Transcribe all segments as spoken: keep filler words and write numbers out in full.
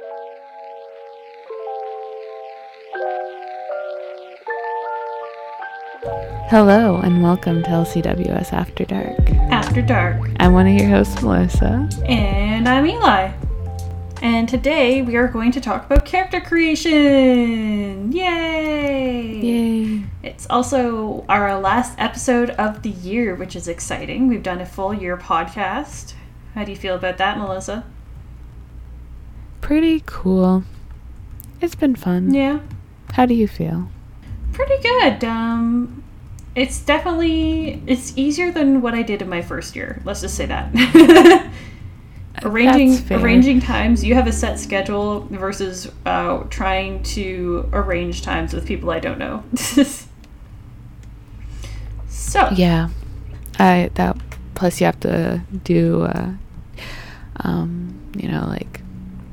Hello and welcome to L C W S After Dark. After Dark. I'm one of your hosts, Melissa. And I'm Eli. And today we are going to talk about character creation! Yay! Yay! It's also our last episode of the year, which is exciting. We've done a full year podcast. How do you feel about that, Melissa? Pretty cool. It's been fun. Yeah. How do you feel? Pretty good. Um... It's definitely, it's easier than what I did in my first year. Let's just say that. arranging arranging times. You have a set schedule versus uh, trying to arrange times with people I don't know. So. Yeah. I, that, plus you have to do, uh, um, you know, like,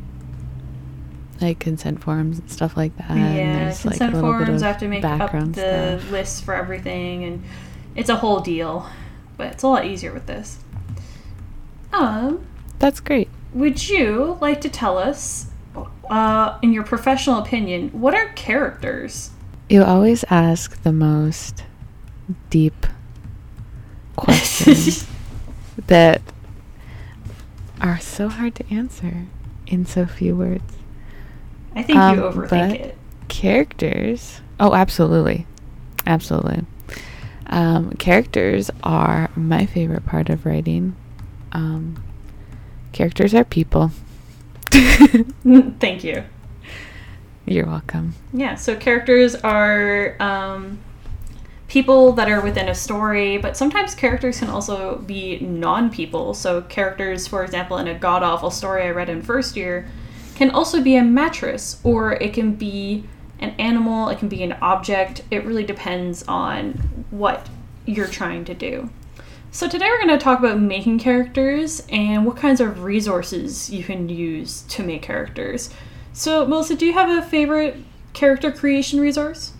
like consent forms and stuff like that. Yeah, and there's consent like a forms. bit of I have to make up the stuff. lists for everything, and it's a whole deal. But it's a lot easier with this. Um, that's great. Would you like to tell us, uh, in your professional opinion, what are characters? You always ask the most deep questions that are so hard to answer in so few words. I think um, you overthink but it. Characters. Oh, absolutely. Absolutely. Um, characters are my favorite part of writing. Um, characters are people. Thank you. You're welcome. Yeah, so characters are um, people that are within a story, but sometimes characters can also be non-people. So characters, for example, in a god-awful story I read in first year, can also be a mattress, or it can be an animal, it can be an object. It really depends on what you're trying to do. So today we're going to talk about making characters and what kinds of resources you can use to make characters. So Melissa, do you have a favorite character creation resource?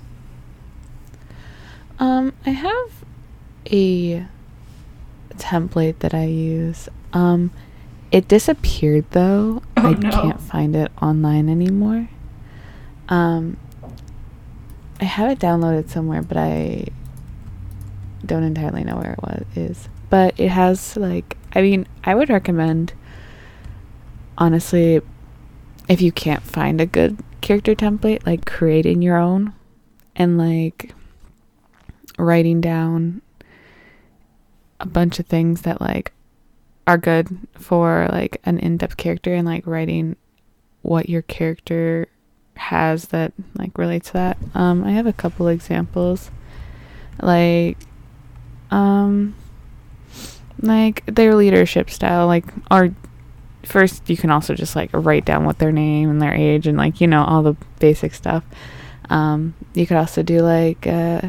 Um, I have a template that I use. Um, It disappeared, though. Oh, I no. can't find it online anymore. Um, I have it downloaded somewhere, but I don't entirely know where it was is. But it has, like, I mean, I would recommend, honestly, if you can't find a good character template, like, creating your own and, like, writing down a bunch of things that, like, are good for like an in-depth character, and like writing what your character has that like relates to that. Um, I have a couple examples, like, um, like their leadership style, like, or first you can also just like write down what their name and their age and like, you know, all the basic stuff. Um, you could also do like, uh,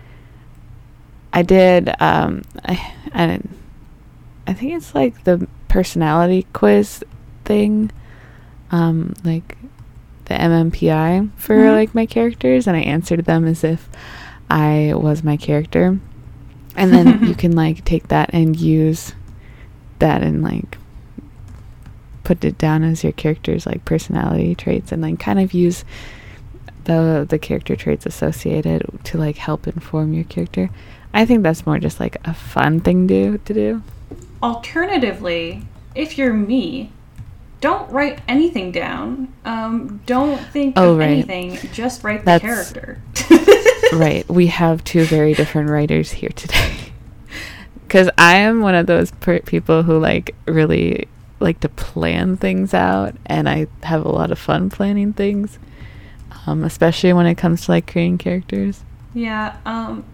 I did, um, I, I didn't, I think it's like the personality quiz thing, um, like the M M P I for mm-hmm. like my characters, and I answered them as if I was my character, and then you can like take that and use that and like put it down as your character's like personality traits, and then kind of use the the character traits associated to like help inform your character. I think that's more just like a fun thing to to do. Alternatively, if you're me, don't write anything down. Um, don't think oh, of right. anything. Just write the That's, character. Right. We have two very different writers here today. Because I am one of those per- people who like really like to plan things out, and I have a lot of fun planning things, um, especially when it comes to like creating characters. Yeah. Um.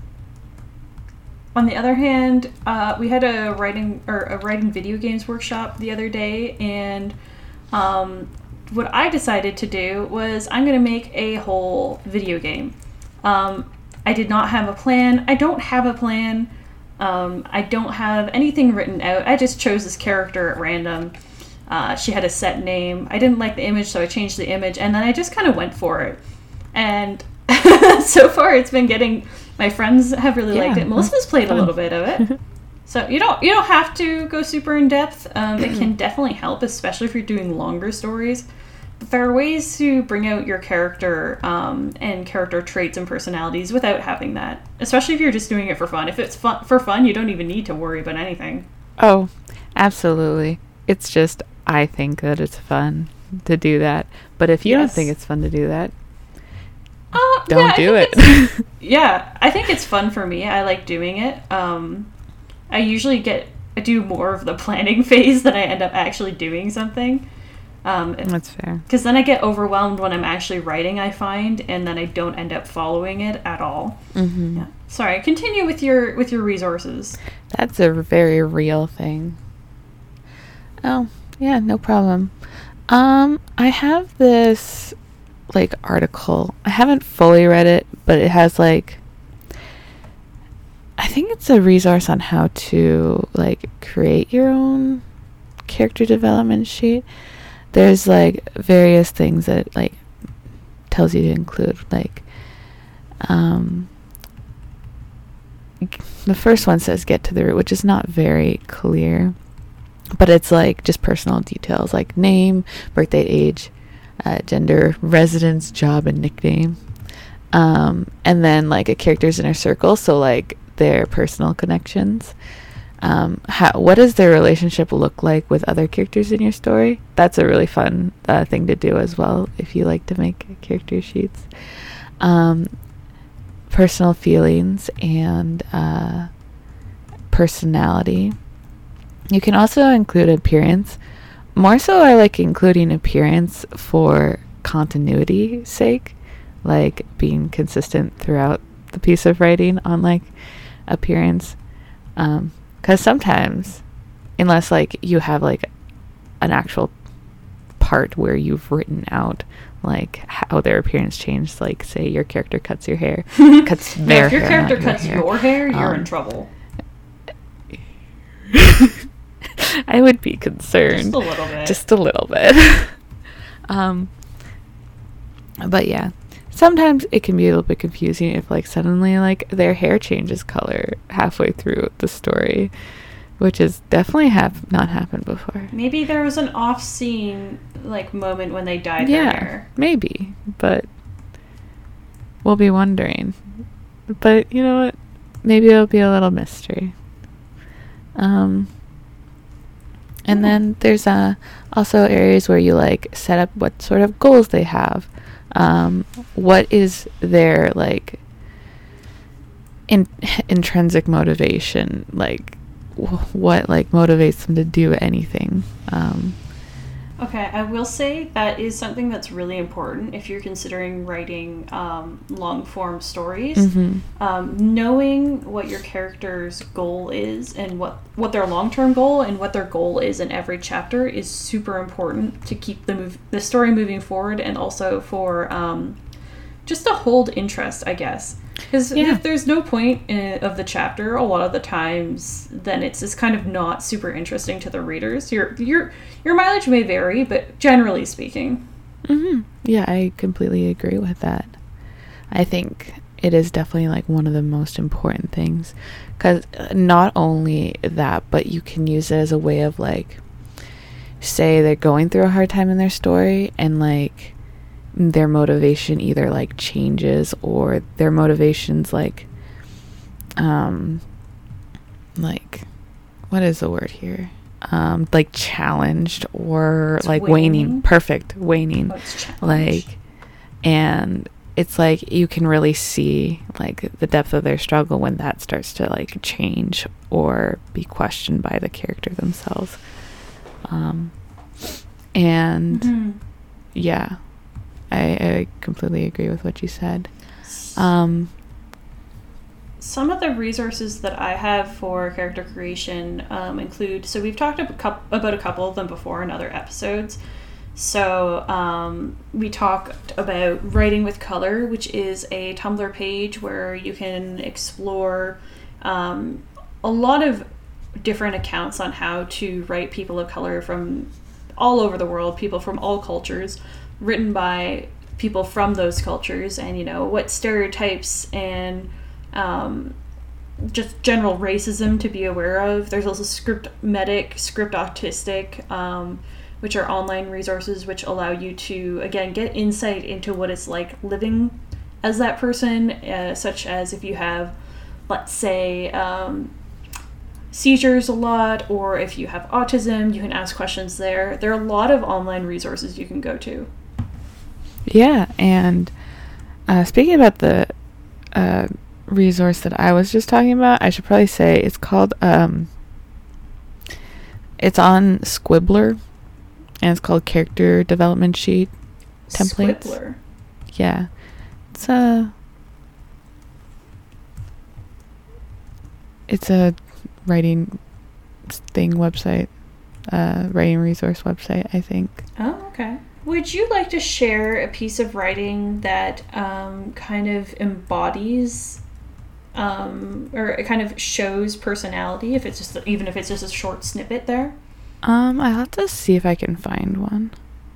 On the other hand, uh, we had a writing or a writing video games workshop the other day, and um, what I decided to do was I'm going to make a whole video game. Um, I did not have a plan. I don't have a plan. Um, I don't have anything written out. I just chose this character at random. Uh, she had a set name. I didn't like the image, so I changed the image, and then I just kind of went for it. And so far, it's been getting... My friends have really yeah, liked it. Melissa's played fun. a little bit of it. So you don't you don't have to go super in depth. Um, it can definitely help, especially if you're doing longer stories. there are ways to bring out your character um, and character traits and personalities without having that. Especially if you're just doing it for fun. If it's fun for fun, you don't even need to worry about anything. Oh, absolutely. It's just, I think that it's fun to do that. But if you yes. don't think it's fun to do that, uh, don't yeah, do it. Yeah, I think it's fun for me. I like doing it. Um, I usually get, I do more of the planning phase than I end up actually doing something. Um, That's fair. Because then I get overwhelmed when I'm actually writing, I find, and then I don't end up following it at all. Mm-hmm. Yeah. Sorry, continue with your with your resources. That's a very real thing. Oh, yeah, no problem. Um, I have this, like, article. I haven't fully read it, but it has, like, I think it's a resource on how to, like, create your own character development sheet. There's, like, various things that it, like, tells you to include, like, um, the first one says get to the root, which is not very clear, but it's, like, just personal details, like name, birthday, age, uh, gender, residence, job, and nickname, um, and then, like, a character's inner circle, so, like, their personal connections. Um, how, what does their relationship look like with other characters in your story? That's a really fun uh, thing to do as well if you like to make character sheets. Um, personal feelings and uh, personality. You can also include appearance. More so, I like including appearance for continuity's sake, like being consistent throughout the piece of writing on, like, appearance. Um, Because sometimes, unless, like, you have, like, an actual part where you've written out, like, how their appearance changed, like, say your character cuts your hair, cuts their yeah, if your hair, character your cuts hair. your hair, you're um, in trouble. I would be concerned. Just a little bit. Just a little bit. um, but, yeah. Sometimes it can be a little bit confusing if, like, suddenly, like, their hair changes color halfway through the story, which has definitely have not happened before. Maybe there was an off-scene, like, moment when they dyed yeah, their hair. Maybe, but we'll be wondering. But, you know what? Maybe it'll be a little mystery. Um, and yeah. then there's uh, also areas where you, like, set up what sort of goals they have. Um, what is their, like, in- intrinsic motivation? Like, w- what, like, motivates them to do anything? Um, okay, I will say that is something that's really important if you're considering writing um, long-form stories. mm-hmm. Um, knowing what your character's goal is and what, what their long-term goal and what their goal is in every chapter is super important to keep the move the story moving forward, and also for um, just to hold interest, I guess. Because yeah. if there's no point in, of the chapter, a lot of the times, then it's just kind of not super interesting to the readers. Your your your mileage may vary, but generally speaking. Mm-hmm. Yeah, I completely agree with that. I think it is definitely, like, one of the most important things. Because not only that, but you can use it as a way of, like, say they're going through a hard time in their story, and, like, their motivation either, like, changes, or their motivations, like, um, like, what is the word here? Um, like, challenged, or, it's like, waning. waning. Perfect. Waning. Oh, it's challenged. Like, and it's, like, you can really see, like, the depth of their struggle when that starts to, like, change or be questioned by the character themselves. Um, and, mm-hmm. yeah. I, I completely agree with what you said. Um, Some of the resources that I have for character creation um, include, so we've talked about a couple of them before in other episodes. So um, we talked about Writing with Color, which is a Tumblr page where you can explore um, a lot of different accounts on how to write people of color from all over the world, people from all cultures, written by people from those cultures, and, you know, what stereotypes and um, just general racism to be aware of. There's also script medic, script autistic, um, which are online resources which allow you to, again, get insight into what it's like living as that person, uh, such as if you have, let's say, um, seizures a lot, or if you have autism, you can ask questions there. There are a lot of online resources you can go to. Yeah, and uh, speaking about the uh, resource that I was just talking about, I should probably say it's called, um, it's on Squibbler, and it's called Character Development Sheet Templates. Squibbler? Yeah. It's a... It's a writing thing website, uh, writing resource website, I think. Oh, okay. Would you like to share a piece of writing that um, kind of embodies um, or it kind of shows personality, if it's just even if it's just a short snippet there? Um, I'll have to see if I can find one.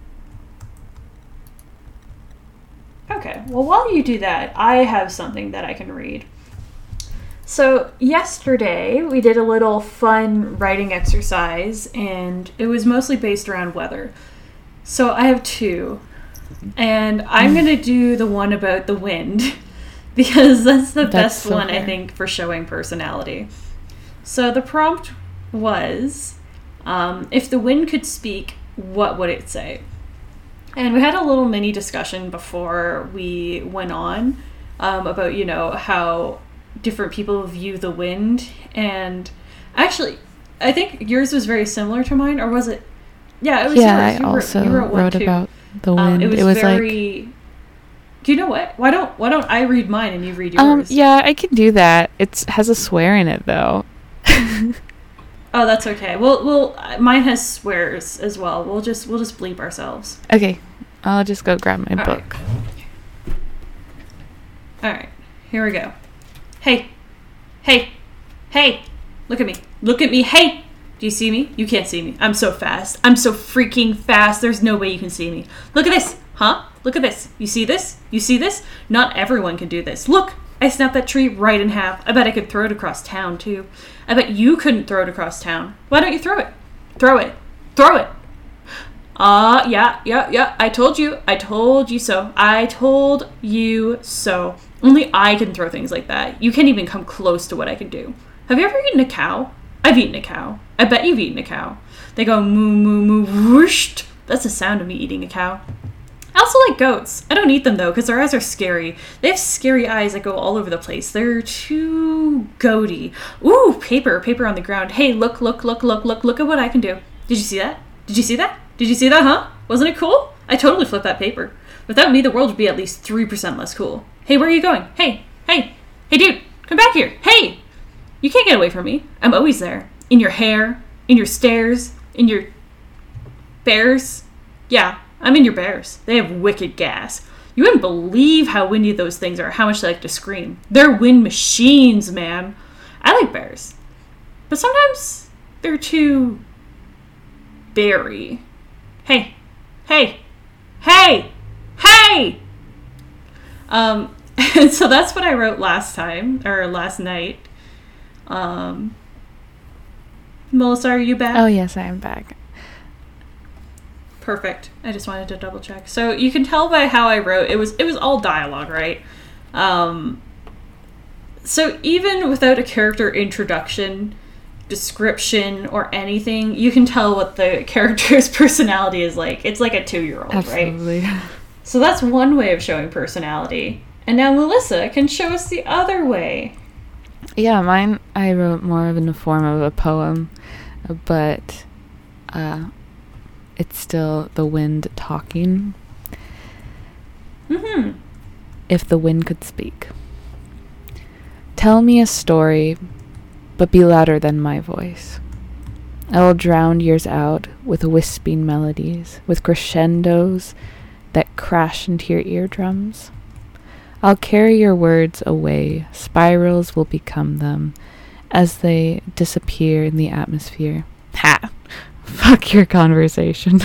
Okay. Well, while you do that, I have something that I can read. So yesterday we did a little fun writing exercise, and it was mostly based around weather. So I have two, and I'm going to do the one about the wind because that's the That's best so one, fair. I think, for showing personality. So the prompt was, um, if the wind could speak, what would it say? And we had a little mini discussion before we went on um, about, you know, how different people view the wind. And actually, I think yours was very similar to mine, or was it? Yeah, it was Yeah, yours. You I wrote- also you wrote one wrote too. about the Um, wind. it was, it was very. like... Do you know what? Why don't Why don't I read mine and you read yours? Um, yeah, I can do that. It has a swear in it, though. Oh, that's okay. Well, well, mine has swears as well. We'll just we'll just bleep ourselves. Okay, I'll just go grab my All book. All right, here we go. Hey, hey, hey! Look at me! Look at me! Hey! Do you see me? You can't see me. I'm so fast. I'm so freaking fast. There's no way you can see me. Look at this, huh? Look at this. You see this? You see this? Not everyone can do this. Look! I snapped that tree right in half. I bet I could throw it across town, too. I bet you couldn't throw it across town. Why don't you throw it? Throw it. Throw it. Ah, uh, yeah, yeah, yeah. I told you. I told you so. I told you so. Only I can throw things like that. You can't even come close to what I can do. Have you ever eaten a cow? I've eaten a cow. I bet you've eaten a cow. They go moo, moo, moo, whoosh. That's the sound of me eating a cow. I also like goats. I don't eat them, though, because their eyes are scary. They have scary eyes that go all over the place. They're too goaty. Ooh, paper. Paper on the ground. Hey, look, look, look, look, look, look at what I can do. Did you see that? Did you see that? Did you see that, huh? Wasn't it cool? I totally flipped that paper. Without me, the world would be at least three percent less cool. Hey, where are you going? Hey, hey, hey, dude, come back here. Hey! You can't get away from me. I'm always there. In your hair, in your stares, in your bears. Yeah, I'm in your bears. They have wicked gas. You wouldn't believe how windy those things are, how much they like to scream. They're wind machines, man. I like bears. But sometimes they're too berry. Hey, hey, hey, hey! Um, and so that's what I wrote last time, or last night. Um, Melissa, are you back? Oh, yes, I am back. Perfect. I just wanted to double check. So you can tell by how I wrote, it was it was all dialogue, right? Um, so even without a character introduction, description, or anything, you can tell what the character's personality is like. It's like a two-year-old, Absolutely. right? So that's one way of showing personality. And now Melissa can show us the other way. Yeah, mine, I wrote more of in the form of a poem, but uh, it's still the wind talking. Mm-hmm. If the wind could speak. Tell me a story, but be louder than my voice. I will drown yours out with wisping melodies, with crescendos that crash into your eardrums. I'll carry your words away, spirals will become them, as they disappear in the atmosphere. Ha! Fuck your conversation.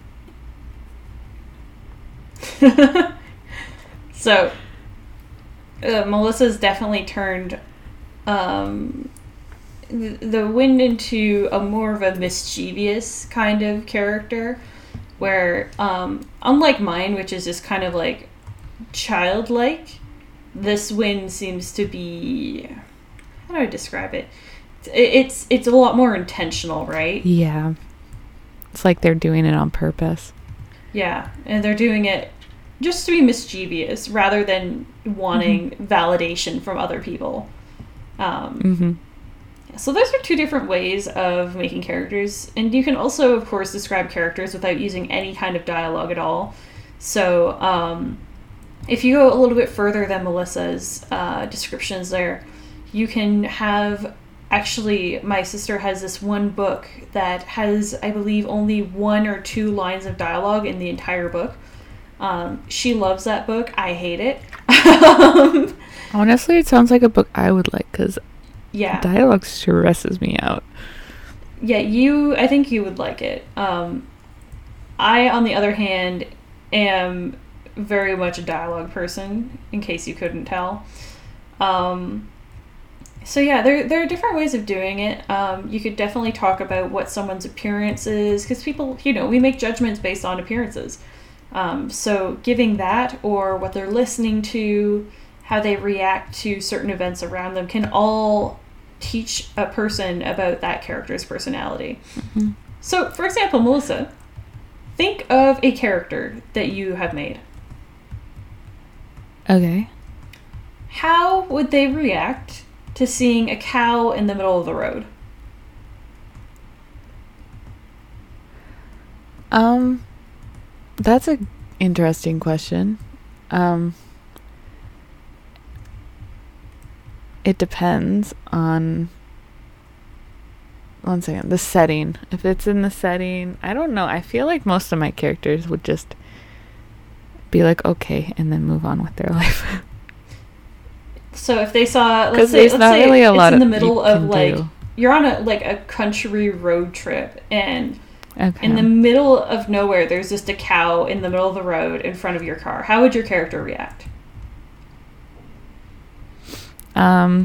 So, uh, Melissa's definitely turned um, the wind into a more of a mischievous kind of character, where um, unlike mine, which is just kind of like childlike, this wind seems to be, how do I describe it? It's it's a lot more intentional, right? Yeah. It's like they're doing it on purpose. Yeah, and they're doing it just to be mischievous rather than wanting mm-hmm. validation from other people. Um, mm-hmm. So those are two different ways of making characters. And you can also, of course, describe characters without using any kind of dialogue at all. So um, if you go a little bit further than Melissa's uh, descriptions there, you can have... Actually, my sister has this one book that has, I believe, only one or two lines of dialogue in the entire book. Um, she loves that book. I hate it. um, Honestly, it sounds like a book I would like, because yeah. dialogue stresses me out. Yeah, you, I think you would like it. Um, I, on the other hand, am very much a dialogue person, in case you couldn't tell. Um... So yeah, there there are different ways of doing it. Um, you could definitely talk about what someone's appearance is, because people, you know, we make judgments based on appearances. Um, so giving that, or what they're listening to, how they react to certain events around them, can all teach a person about that character's personality. Mm-hmm. So, for example, Melissa, think of a character that you have made. Okay. How would they react to seeing a cow in the middle of the road? Um, that's a interesting question. Um, it depends on, one second, the setting. If it's in the setting, I don't know. I feel like most of my characters would just be like, okay, and then move on with their life. So if they saw, let's say, let's say really a it's lot in the middle of like, do. You're on a like a country road trip, and okay. in the middle of nowhere, there's just a cow in the middle of the road in front of your car. How would your character react? Um,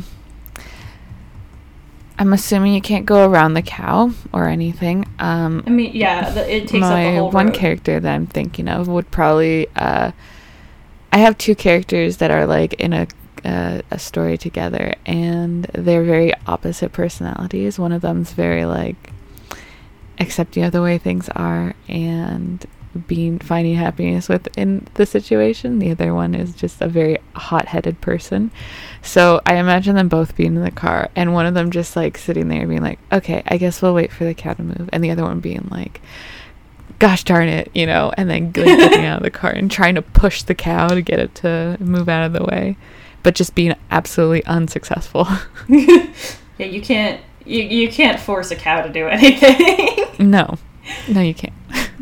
I'm assuming you can't go around the cow or anything. Um, I mean, yeah, the, it takes my up the whole one road. Character that I'm thinking of would probably. Uh, I have two characters that are like in a. Uh, a story together, and they're very opposite personalities. One of them's very like accepting of the way things are and being finding happiness within the situation. The other one is just a very hot-headed person. So I imagine them both being in the car, and one of them just like sitting there being like, okay, I guess we'll wait for the cow to move, and the other one being like, gosh darn it, you know, and then like, getting out of the car and trying to push the cow to get it to move out of the way, but just being absolutely unsuccessful. Yeah, you can't you, you can't force a cow to do anything. No. No, you can't.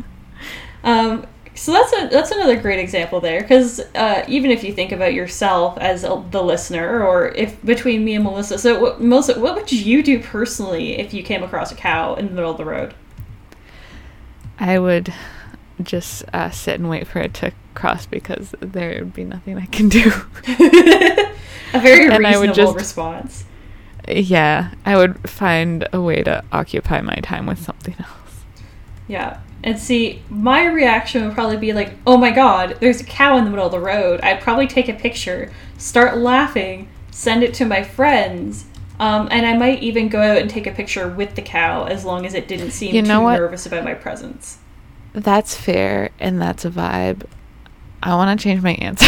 um, so that's a that's another great example there, because uh, even if you think about yourself as a, the listener, or if between me and Melissa, so what, Melissa, what would you do personally if you came across a cow in the middle of the road? I would just uh, sit and wait for it to cross, because there would be nothing I can do. A very and reasonable I would just, response. Yeah, I would find a way to occupy my time with something else. Yeah, and see, my reaction would probably be like, oh my god, there's a cow in the middle of the road. I'd probably take a picture, start laughing, send it to my friends, um, and I might even go out and take a picture with the cow, as long as it didn't seem you know too what? nervous about my presence. That's fair, and that's a vibe. I want to change my answer.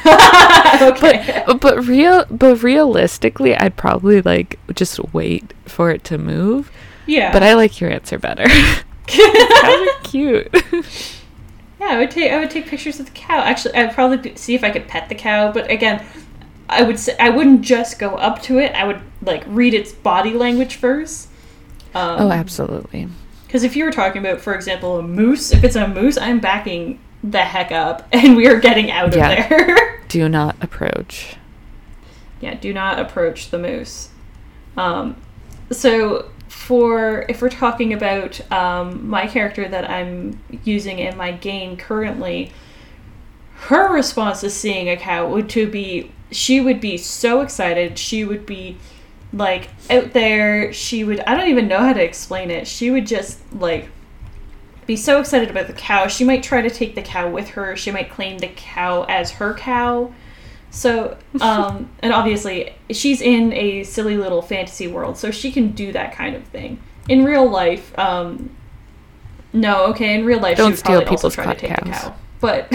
Okay. But, but real, but realistically, I'd probably like just wait for it to move. Yeah. But I like your answer better. It's kind of cute. Yeah, I would take I would take pictures of the cow. Actually, I'd probably see if I could pet the cow. But again, I would say I wouldn't just go up to it. I would like read its body language first. Um, oh, absolutely. Because if you were talking about, for example, a moose, if it's a moose, I'm backing the heck up, and we are getting out yeah. of there. Do not approach. Yeah, do not approach the moose. Um, so for if we're talking about um, my character that I'm using in my game currently, her response to seeing a cow would to be she would be so excited. She would be Like, out there, she would, I don't even know how to explain it. She would just, like, be so excited about the cow. She might try to take the cow with her. She might claim the cow as her cow. So, um, and obviously, she's in a silly little fantasy world, so she can do that kind of thing. In real life, um, no, okay, in real life, Don't she would steal probably also people's try to take cows. the cow. But...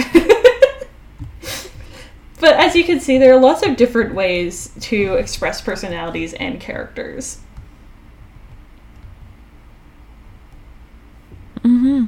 But as you can see, there are lots of different ways to express personalities and characters. Mm-hmm.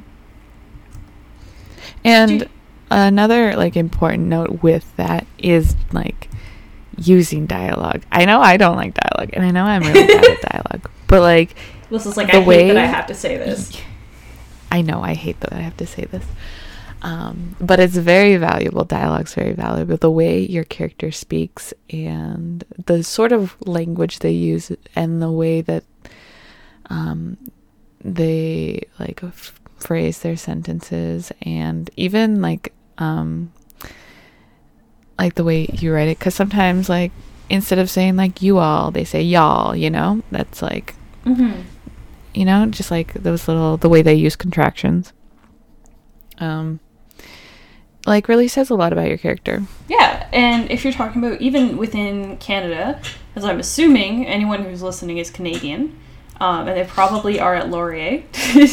And Do you- another, like, important note with that is, like, using dialogue. I know I don't like dialogue, and I know I'm really bad at dialogue, but, like... This is like, the I hate way- that I have to say this. I know I hate that I have to say this. Um, but it's very valuable. Dialogue's very valuable. The way your character speaks and the sort of language they use and the way that um, they like f- phrase their sentences and even like um, like the way you write it. Because sometimes like instead of saying like you all, they say y'all. You know, that's like Mm-hmm. you know, just like those little the way they use contractions. Um. Like really says a lot about your character. Yeah, and if you're talking about even within Canada, as I'm assuming anyone who's listening is Canadian, um, and they probably are at Laurier.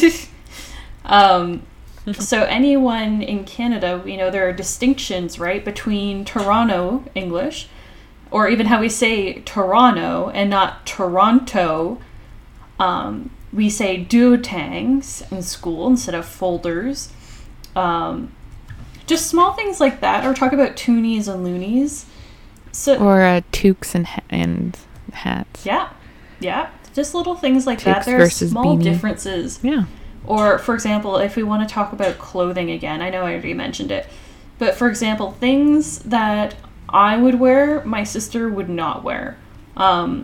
um, so anyone in Canada, you know, there are distinctions, right, between Toronto English, or even how we say Toronto and not Toronto. Um, we say duotangs in school instead of folders. Um... Just small things like that, or talk about toonies and loonies. So, or uh, toques and ha- and hats. Yeah, yeah. Just little things like Toques that. There are versus small beanie. differences. Yeah. Or, for example, if we want to talk about clothing again, I know I already mentioned it, but for example, things that I would wear, my sister would not wear. Um,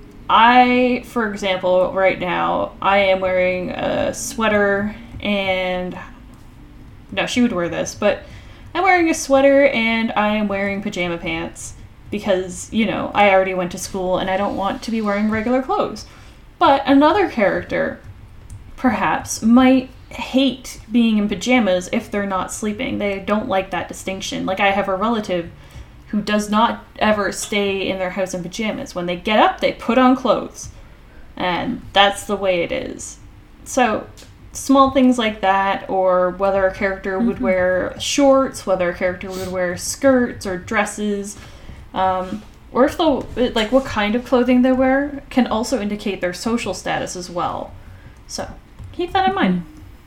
I, for example, right now, I am wearing a sweater and... No, she would wear this, but I'm wearing a sweater and I am wearing pajama pants because, you know, I already went to school and I don't want to be wearing regular clothes. But another character, perhaps, might hate being in pajamas if they're not sleeping. They don't like that distinction. Like, I have a relative who does not ever stay in their house in pajamas. When they get up, they put on clothes. And that's the way it is. So... small things like that, or whether a character would Mm-hmm. wear shorts, whether a character would wear skirts or dresses, um, or if they'll, like, what kind of clothing they wear can also indicate their social status as well. So, keep that in mind.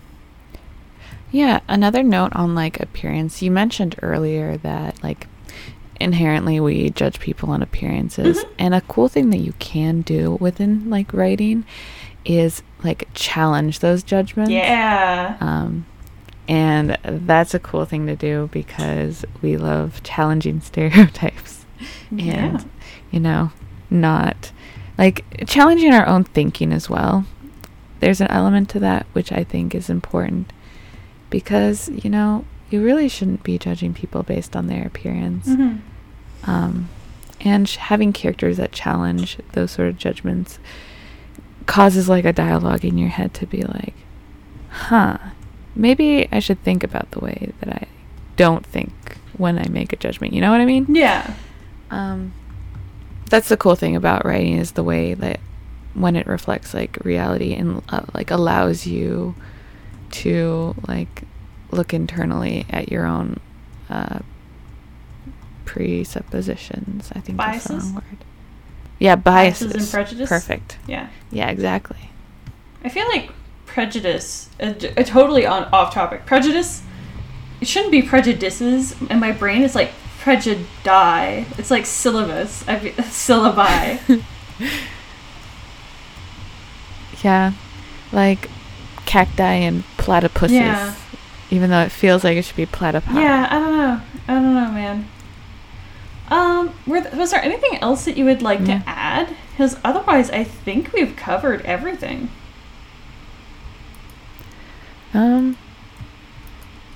Yeah, another note on, like, appearance. You mentioned earlier that, like, inherently we judge people on appearances. Mm-hmm. And a cool thing that you can do within, like, writing is, like, challenge those judgments. Yeah. Um, and that's a cool thing to do because we love challenging stereotypes. Yeah. And, you know, not, like, challenging our own thinking as well. There's an element to that which I think is important because, you know, you really shouldn't be judging people based on their appearance. Mm-hmm. Um, and sh- having characters that challenge those sort of judgments causes like a dialogue in your head to be like, huh, maybe I should think about the way that I don't think when I make a judgment. You know what I mean? Yeah. Um, that's the cool thing about writing is the way that when it reflects like reality and uh, like allows you to like look internally at your own uh, presuppositions. I think that's the Biases? wrong word. Yeah, biases. Biases and prejudice? Perfect. Yeah. Yeah, exactly. I feel like prejudice, a, a totally on off topic. Prejudice, it shouldn't be prejudices, and my brain is like prejudi. It's like syllabus, I mean, syllabi. Yeah, like cacti and platypuses. Yeah. Even though it feels like it should be platypi. Yeah, I don't know. I don't know, man. Um, were th- was there anything else that you would like Yeah. to add? Because otherwise, I think we've covered everything. Um,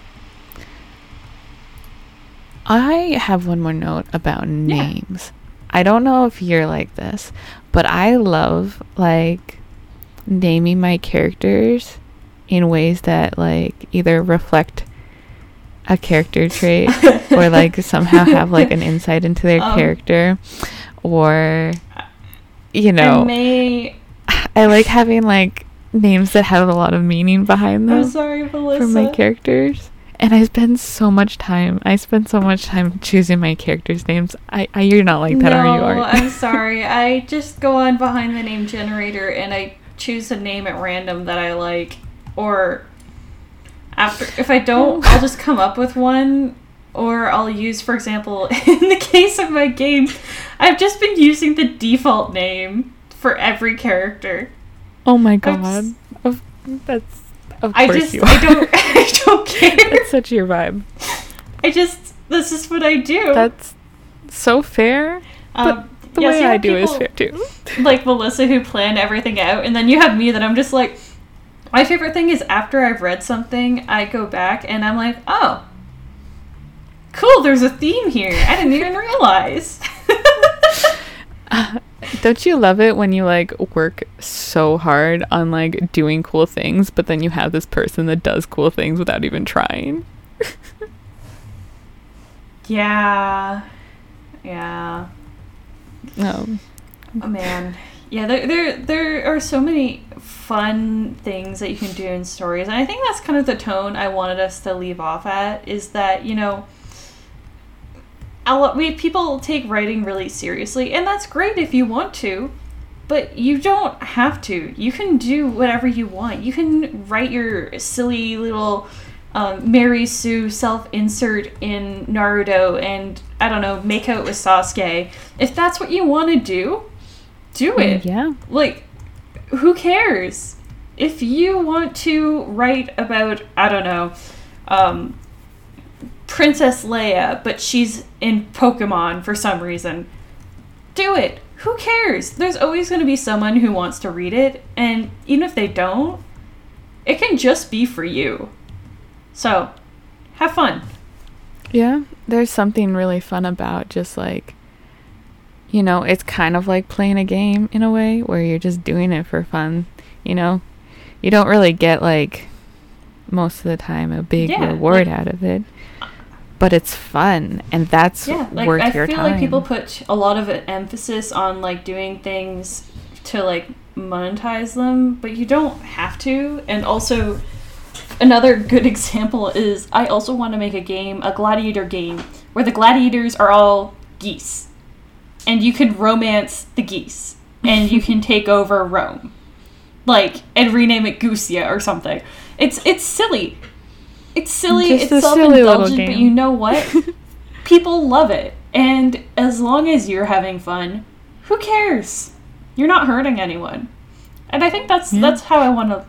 I have one more note about names. I don't know if you're like this, but I love like naming my characters in ways that like either reflect a character trait or like somehow have like an insight into their um, character, or you know, I may I like having like names that have a lot of meaning behind them. I'm sorry, Melissa. For my characters. And I spend so much time. I spend so much time choosing my characters' names. I, I you're not like that, no, are you? Are I'm sorry. I just go on behind the name generator and I choose a name at random that I like. Or after, if I don't, I'll just come up with one. Or I'll use, for example, in the case of my game, I've just been using the default name for every character. Oh my god, of, that's. Of I course just, you are. I don't, I don't care. That's such your vibe. I just, this is what I do. That's so fair. Um, but the yeah, way so I do people, is fair too. Like Melissa, who planned everything out, and then you have me that I'm just like, my favorite thing is after I've read something, I go back and I'm like, oh, cool, there's a theme here. I didn't even realize. uh, Don't you love it when you like work so hard on like doing cool things, but then you have this person that does cool things without even trying? Yeah. Yeah. Um, oh man. Yeah, there, there there are so many fun things that you can do in stories. And I think that's kind of the tone I wanted us to leave off at, is that, you know, a lot, we people take writing really seriously, and that's great if you want to, but you don't have to. You can do whatever you want. You can write your silly little um, Mary Sue self-insert in Naruto and, I don't know, make out with Sasuke. If that's what you want to do, do it. Yeah. Like, who cares? If you want to write about, I don't know, um... Princess Leia, but she's in Pokemon for some reason, do it. Who cares? There's always going to be someone who wants to read it, and even if they don't, it can just be for you. So, have fun. Yeah, there's something really fun about just like, you know, it's kind of like playing a game in a way where you're just doing it for fun, you know? You don't really get like, most of the time, a big yeah, reward like, out of it. But it's fun, and that's yeah, like, worth I your time. I feel like people put a lot of emphasis on like doing things to like monetize them, but you don't have to. And also, another good example is I also want to make a game, a gladiator game, where the gladiators are all geese, and you can romance the geese, and you can take over Rome, like, and rename it Goosia or something. It's it's silly. It's silly, Just it's self-indulgent, but you know what? People love it. And as long as you're having fun, who cares? You're not hurting anyone. And I think that's yeah. that's how I want to...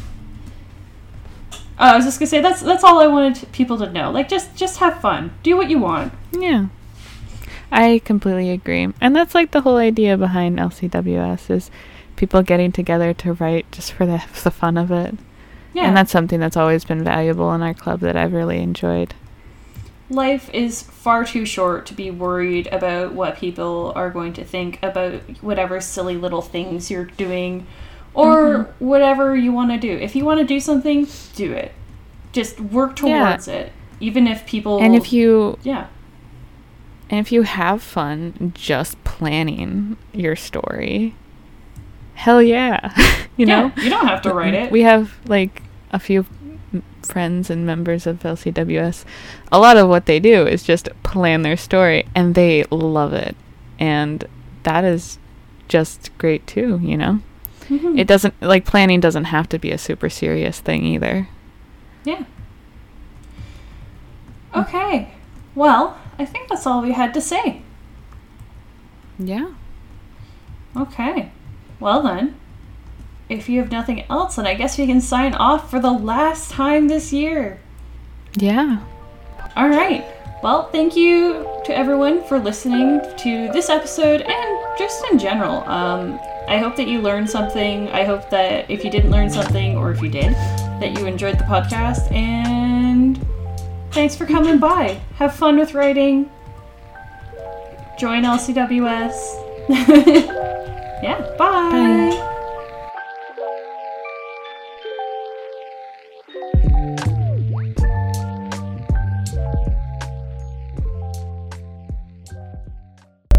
Uh, I was just going to say, that's that's all I wanted people to know. Like, just, just have fun. Do what you want. Yeah. I completely agree. And that's like the whole idea behind L C W S, is people getting together to write just for the, the fun of it. Yeah. And that's something that's always been valuable in our club that I've really enjoyed. Life is far too short to be worried about what people are going to think about whatever silly little things you're doing, or mm-hmm. whatever you want to do. If you want to do something, do it. Just work towards yeah. it. Even if people... And if you... Yeah. And if you have fun just planning your story... Hell yeah. you yeah, know? You don't have to write it. We have, like, a few m- friends and members of L C W S. A lot of what they do is just plan their story, and they love it. And that is just great, too, you know? Mm-hmm. It doesn't, like, planning doesn't have to be a super serious thing, either. Yeah. Okay. Well, I think that's all we had to say. Yeah. Okay. Well then, if you have nothing else, then I guess we can sign off for the last time this year. Yeah. All right. Well, thank you to everyone for listening to this episode and just in general. Um, I hope that you learned something. I hope that if you didn't learn something, or if you did, that you enjoyed the podcast. And thanks for coming by. Have fun with writing. Join L C W S. Yeah, bye. Bye.